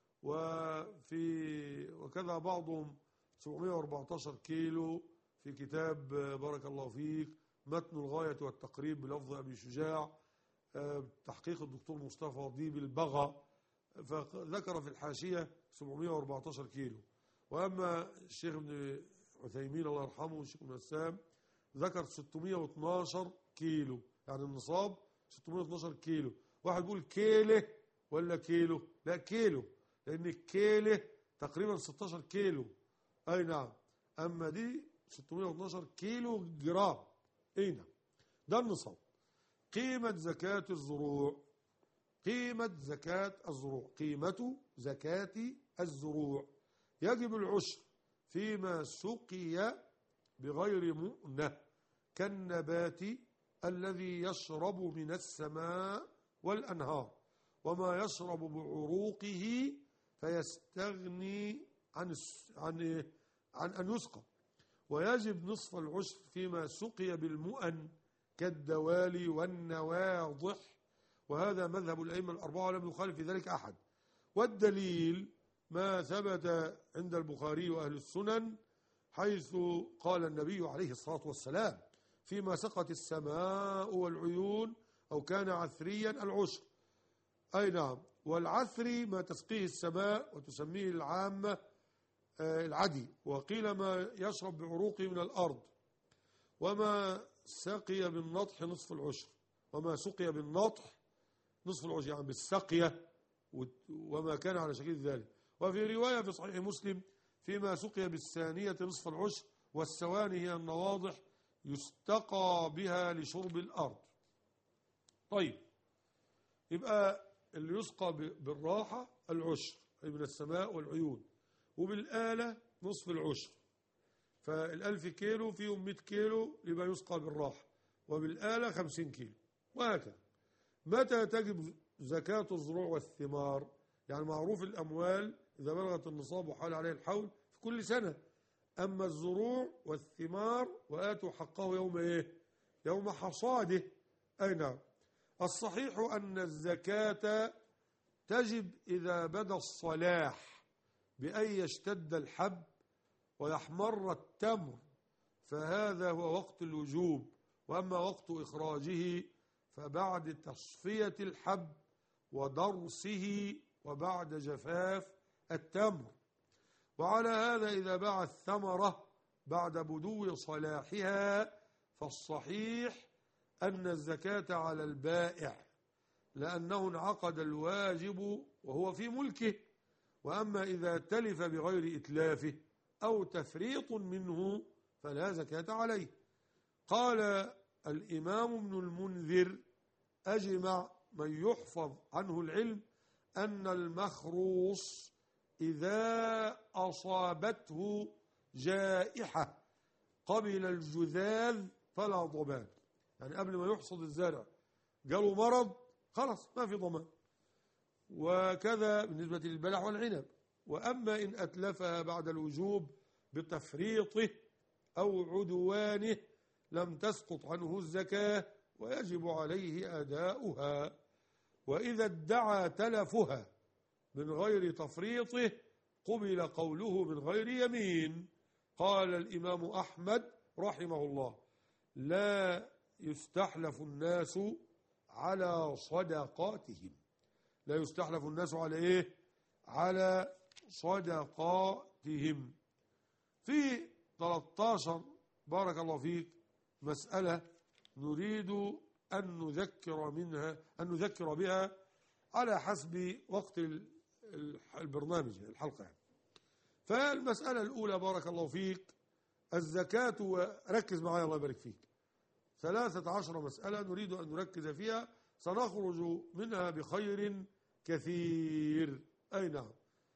وكذا بعضهم 714 كيلو في كتاب بارك الله فيك متن الغاية والتقريب بلفظ أبي شجاع تحقيق الدكتور مصطفى ضيب البغا، فذكر في الحاشية 714 كيلو. وأما الشيخ ابن عثيمين الله يرحمه والشيخ ابن بسام ذكر 612 كيلو، يعني النصاب 612 كيلو. واحد يقول كيله ولا كيلو؟ لا كيلو، لأن الكيله تقريبا 16 كيلو. أي نعم. أما دي 612 كيلو جرام. أي نعم. ده النصاب. قيمة زكاة الزروع، قيمة زكاة الزروع، قيمة زكاة الزروع يجب العشر فيما سقي بغير مؤنة كالنبات الذي يشرب من السماء والأنهار، وما يشرب بعروقه فيستغني عن أن يسقى. ويجب نصف العشر فيما سقي بالمؤن كالدوالي والنواضح، وهذا مذهب الأئمة الأربعة ولم يخالف في ذلك أحد. والدليل ما ثبت عند البخاري وأهل السنن حيث قال النبي عليه الصلاة والسلام فيما سقت السماء والعيون أو كان عثريا العشر. أي نعم. والعثري ما تسقيه السماء وتسميه العامة العدي، وقيل ما يشرب بعروقه من الأرض. وما سقي بالنطح نصف العشر، وما سقي بالنطح نصف العشر، يعني بالسقية وما كان على شكل ذلك. وفي رواية في صحيح مسلم فيما سقي بالثانية نصف العشر، والسواني هي النواضح يستقى بها لشرب الأرض. طيب، يبقى اللي يسقى بالراحة العشر أي من السماء والعيون، وبالآلة نصف العشر. فال1000 كيلو فيهم 100 كيلو يبقى يسقى بالراحة، وبالآلة 50 كيلو، وهكذا. متى تجب زكاة الزروع والثمار؟ يعني معروف الأموال إذا بلغت النصاب وحال عليه الحول في كل سنة. أما الزروع والثمار وآتوا حقه يوم إيه؟ يوم حصاده. أي نعم. الصحيح أن الزكاة تجب إذا بدا الصلاح بأن يشتد الحب ويحمر التمر، فهذا هو وقت الوجوب. وأما وقت إخراجه فبعد تصفية الحب ودرسه وبعد جفاف التمر. وعلى هذا إذا باع الثمرة بعد بدو صلاحها فالصحيح أن الزكاة على البائع لأنه انعقد الواجب وهو في ملكه. وأما إذا تلف بغير إتلافه أو تفريط منه فلا زكاة عليه. قال الإمام ابن المنذر أجمع من يحفظ عنه العلم أن المخروص إذا أصابته جائحة قبل الجذاذ فلا ضمان، يعني قبل ما يحصد الزرع جاله مرض خلاص ما في ضمان. وكذا بالنسبة للبلح والعنب. وأما إن أتلفها بعد الوجوب بتفريطه أو عدوانه لم تسقط عنه الزكاة ويجب عليه أداؤها. وإذا ادعى تلفها من غير تفريطه قبل قوله من غير يمين. قال الإمام أحمد رحمه الله لا يستحلف الناس على صدقاتهم. لا يستحلف الناس على إيه؟ على صدقاتهم. في 13 بارك الله فيك مسألة نريد أن نذكر بها على حسب وقت البرنامج الحلقة. فالمسألة الأولى بارك الله فيك الزكاة، وركز معايا الله يبارك فيك، 13 مسألة نريد أن نركز فيها سنخرج منها بخير كثير. أي نعم.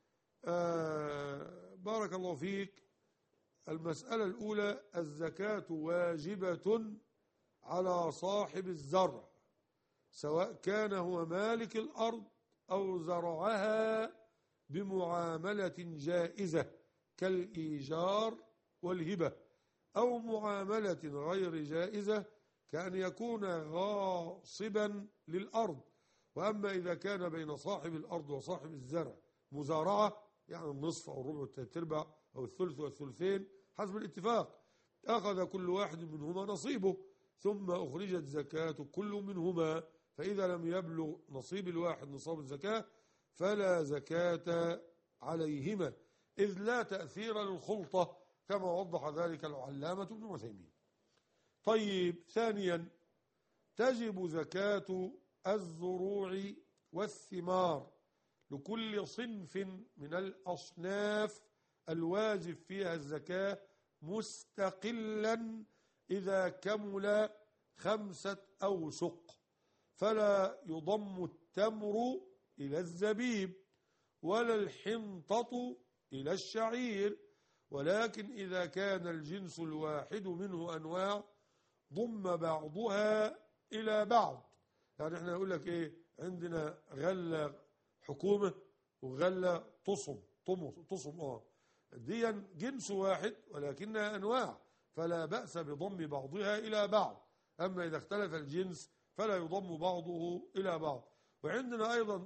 بارك الله فيك. المسألة الأولى الزكاة واجبة على صاحب الزرع سواء كان هو مالك الأرض أو زرعها بمعاملة جائزة كالإيجار والهبة، أو معاملة غير جائزة كأن يكون غاصبا للأرض. وأما إذا كان بين صاحب الأرض وصاحب الزرع مزارعة، يعني النصف أو الربع والثلاث أرباع أو الثلث والثلثين حسب الاتفاق، أخذ كل واحد منهما نصيبه ثم أخرجت زكاة كل منهما، فإذا لم يبلغ نصيب الواحد نصاب الزكاة فلا زكاة عليهما، إذ لا تأثير للخلطة كما وضح ذلك العلامة ابن عثيمين. طيب، ثانيا تجب زكاة الزروع والثمار لكل صنف من الأصناف الواجب فيها الزكاة مستقلا إذا كمل 5 أوسق، فلا يضم التمر إلى الزبيب ولا الحنطة إلى الشعير، ولكن إذا كان الجنس الواحد منه أنواع ضم بعضها إلى بعض. يعني احنا نقول لك ايه، عندنا غلة حكومة وغلة تصم دي جنس واحد ولكنها أنواع، فلا بأس بضم بعضها إلى بعض. أما إذا اختلف الجنس فلا يضم بعضه إلى بعض. وعندنا أيضا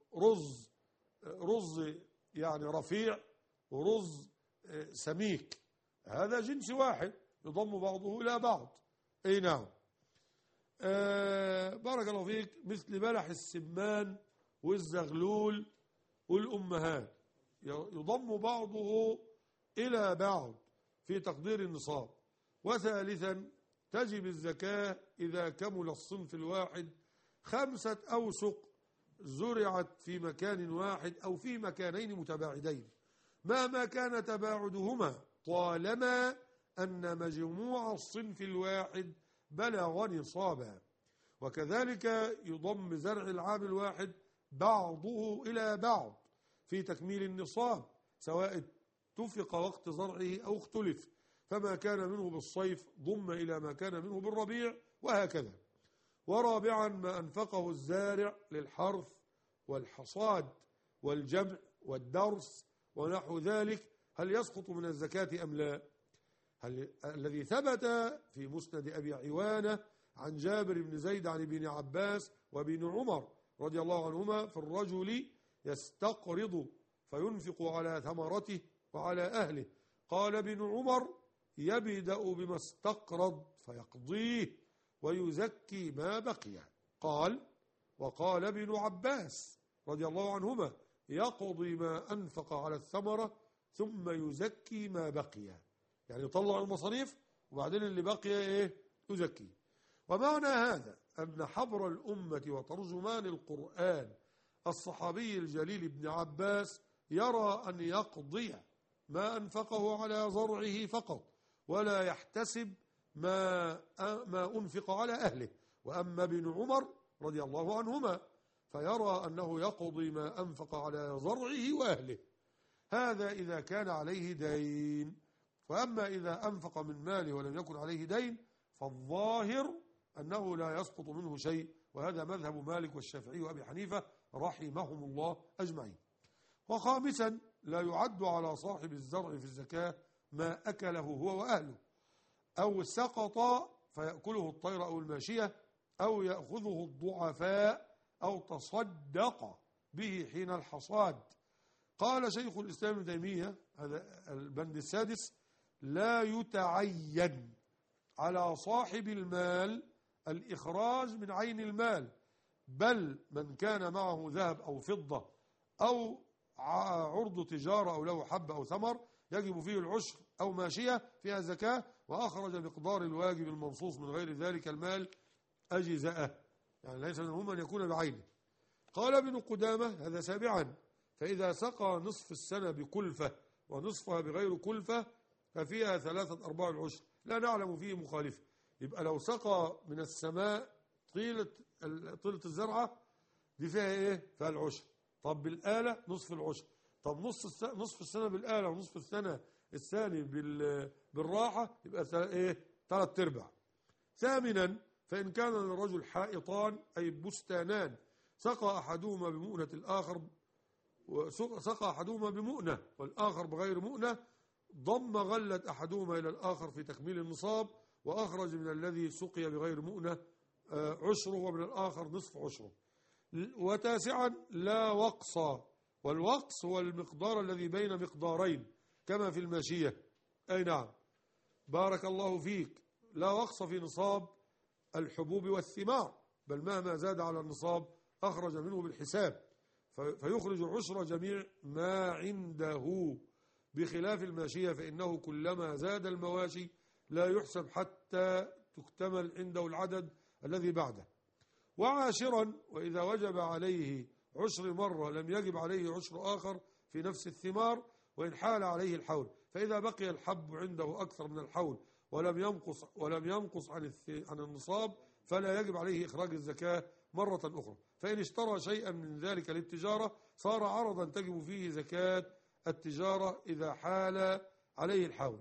رز يعني رفيع ورز سميك، هذا جنس واحد يضم بعضه إلى بعض. أي نعم. بارك الله فيك. مثل بلح السمان والزغلول والأمهات يضم بعضه إلى بعض في تقدير النصاب. وثالثا تجب الزكاة إذا كمل الصنف الواحد 5 أوسق زرعت في مكان واحد أو في مكانين متباعدين مهما كان تباعدهما، طالما أن مجموع الصنف الواحد بلغ نصابا. وكذلك يضم زرع العام الواحد بعضه إلى بعض في تكميل النصاب سواء اتفق وقت زرعه أو اختلف، فما كان منه بالصيف ضم إلى ما كان منه بالربيع وهكذا. ورابعا ما أنفقه الزارع للحرث والحصاد والجمع والدرس ونحو ذلك هل يسقط من الزكاة أم لا؟ الذي ثبت في مسند أبي عوانة عن جابر بن زيد عن ابن عباس وابن عمر رضي الله عنهما في الرجل يستقرض فينفق على ثمرته وعلى أهله، قال ابن عمر يبدأ بما استقرض فيقضيه ويزكي ما بقي. وقال ابن عباس رضي الله عنهما يقضي ما أنفق على الثمرة ثم يزكي ما بقي، يعني يطلع المصاريف وبعدين اللي بقي يزكي. ومعنى هذا أن حبر الأمة وترجمان القرآن الصحابي الجليل ابن عباس يرى أن يقضي ما أنفقه على زرعه فقط ولا يحتسب ما أنفق على أهله. وأما ابن عمر رضي الله عنهما فيرى أنه يقضي ما أنفق على زرعه وأهله، هذا إذا كان عليه دين. وأما إذا أنفق من ماله ولم يكن عليه دين فالظاهر أنه لا يسقط منه شيء، وهذا مذهب مالك والشافعي وأبي حنيفة رحمهم الله أجمعين. وخامسا لا يعد على صاحب الزرع في الزكاة ما أكله هو وأهله أو سقط فيأكله الطير أو الماشية أو يأخذه الضعفاء أو تصدق به حين الحصاد. قال شيخ الإسلام ابن تيمية، هذا البند السادس، لا يتعين على صاحب المال الإخراج من عين المال، بل من كان معه ذهب أو فضة أو عرض تجارة أو له حب أو ثمر يجب فيه العشر أو ماشية فيها زكاة وأخرج مقدار الواجب المنصوص من غير ذلك المال أجزاءه، يعني ليس منهم أن يكون بعينه. قال ابن قدامة هذا سابعا، فإذا سقى نصف السنة بكلفة ونصفها بغير كلفة ففيها 3/4 العشر، لا نعلم فيه مخالفة. يبقى لو سقى من السماء طيلة الزرعة دي فيها ايه؟ فيها العشر. طب بالآلة نصف العشر. طب نصف السنة بالآلة ونصف السنة الثاني بالراحة يبقى ايه؟ 3/4. ثامنا فإن كان للرجل حائطان أي بستانان سقى أحدهما بمؤنة الآخر، سقى أحدهما بمؤنة والآخر بغير مؤنة، ضم غلة أحدهما إلى الآخر في تكميل النصاب، وأخرج من الذي سقي بغير مؤنة عشره ومن الآخر نصف عشره. وتاسعا لا وقص، والوقص هو المقدار الذي بين مقدارين كما في الماشية. أي نعم، بارك الله فيك. لا وقص في نصاب الحبوب والثمار، بل مهما زاد على النصاب أخرج منه بالحساب، فيخرج عشر جميع ما عنده، بخلاف الماشية فإنه كلما زاد المواشي لا يحسب حتى تكتمل عنده العدد الذي بعده. وعاشرا وإذا وجب عليه عشر مرة لم يجب عليه عشر آخر في نفس الثمار وإن حال عليه الحول، فإذا بقي الحب عنده أكثر من الحول ولم ينقص عن النصاب فلا يجب عليه إخراج الزكاة مرة أخرى. فإن اشترى شيئا من ذلك للتجارة صار عرضا تجب فيه زكاة التجارة إذا حال عليه الحول.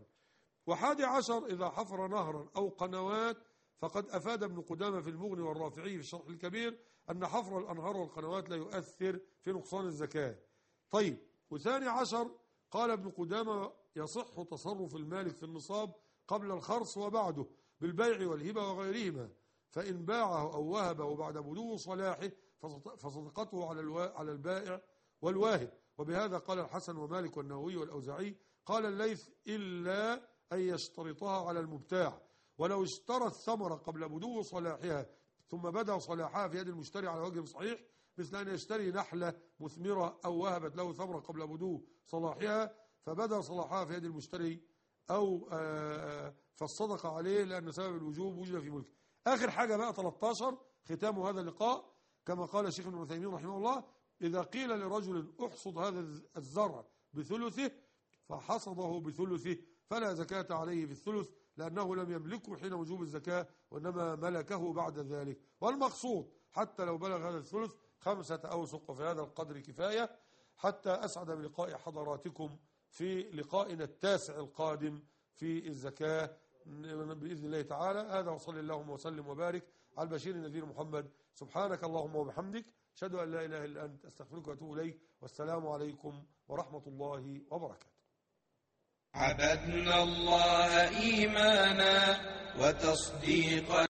11 إذا حفر نهرا أو قنوات، فقد أفاد ابن قدامة في المغني والرافعي في الشرح الكبير أن حفر الأنهار والقنوات لا يؤثر في نقصان الزكاة. طيب، وثاني عشر قال ابن قدامة يصح تصرف المالك في النصاب قبل الخرص وبعده بالبيع والهبة وغيرهما، فإن باعه أو وهبه بعد بلوغ صلاحه فصدقته على البائع والواهب. وبهذا قال الحسن ومالك والنووي والأوزاعي. قال الليث إلا أن يشترطها على المبتاع، ولو اشترى الثمرة قبل بلوغ صلاحها ثم بدأ صلاحها في يد المشتري على وجه صحيح، مثل أن يشتري نحلة مثمرة أو وهبت له ثمرة قبل بلوغ صلاحها فبدأ صلاحها في يد المشتري أو فالصدقة عليه لأن سبب الوجوب وجد في ملكه. آخر حاجة بقى 13 ختام هذا اللقاء، كما قال الشيخ ابن عثيمين رحمه الله: إذا قيل لرجل احصد هذا الزرع بثلثه فحصده بثلثه فلا زكاة عليه بالثلث، لأنه لم يملكه حين وجوب الزكاة وإنما ملكه بعد ذلك. والمقصود حتى لو بلغ هذا الثلث 5 أوسق، وفي هذا القدر كفاية. حتى أسعد بلقاء حضراتكم في لقائنا التاسع القادم في الزكاة بإذن الله تعالى. هذا وصلى اللهم وسلم وبارك على البشير النذير محمد. سبحانك اللهم وبحمدك، أشهد أن لا إله إلا أنت، أستغفرك وأتوب إليك، والسلام عليكم ورحمة الله وبركاته. عبدنا الله إيمانا وتصديقا